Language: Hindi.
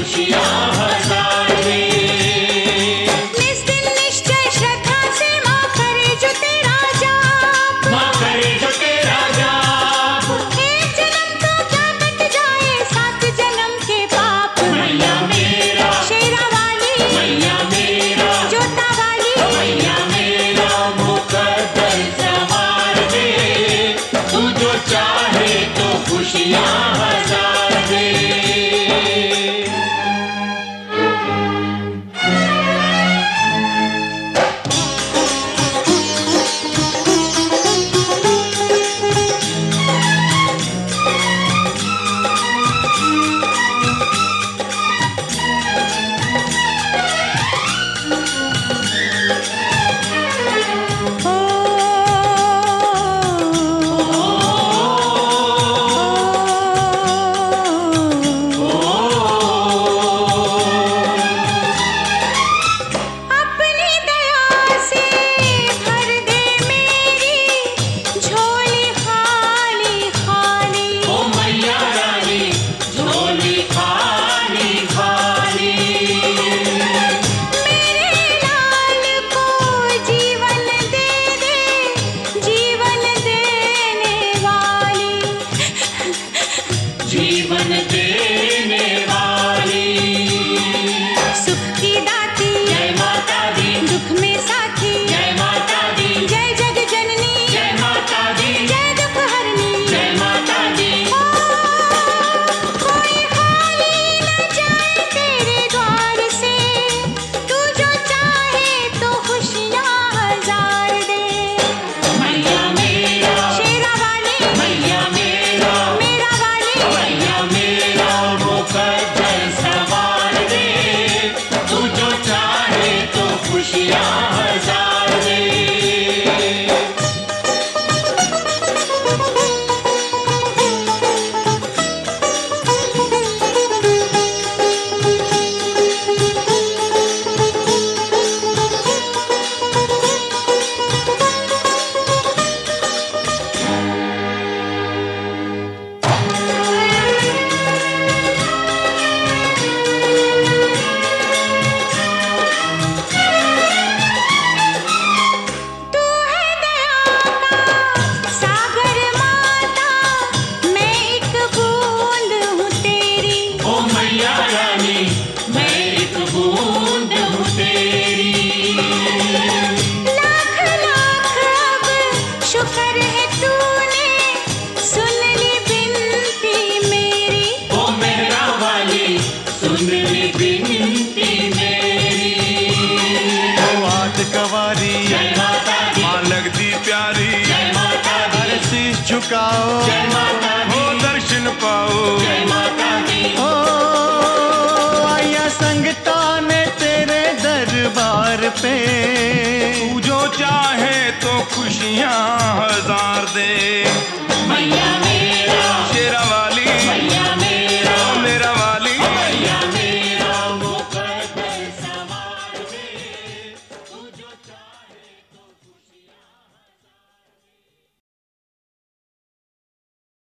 खुशियाँ हजार दे। निस्दिन निश्चय श्रद्धा से माँ करे जो तेरा जाप, माँ करे जो तेरा जाप, एक जन्म तो क्या कट जाए 7 जन्म के पाप। मैया मेरा, शेरा वाली, मैया मेरा, जोता वाली, मैया मेरा मुकद्दर संवार दे। तू जो चाहे तो खुशियाँ हजार दे। अपनी दया से भर दे मेरी झोली खाली खाली। ओ मैया रानी झोली खाली खाली। मेरे लाल को जीवन दे दे, जीवन देने वाली, जीवन देने वाली। सुख की दाती, जय माता दी, दुख में साथी, जय माता दी, जय जग जननी, जय माता दी, जय दुख हरनी। जय माता दी। कोई खाली न जाए तेरे द्वार से, तू जो चाहे तो खुशियाँ हजार दे। मैया मेरा, शेरा वाली, मैया मेरा, मेरा वाली, मैया मेरा मुकद्दर संवार दे। तू जो चाहे तो खुशियाँ हजार दे। तू है दया का सागर माता, मैं एक बूंद हूँ तेरी। ओ मैया रानी मैं एक बूंद हूँ तेरी। लाख लाख अब शुक्र है तूने सुन ली बिनती मेरी। ओ मेरा वाली सुन ली बिनती मेरी। ओ हाथ कवारी जय माता दी, माँ लगती प्यारी, जय माता दी, हर शीश झुकाओ जय माता दी, हो दर्शन पाओ। जय माता दी। ओ आया संगता ने तेरे दरबार पे, तू जो चाहे तो खुशियाँ हजार दे।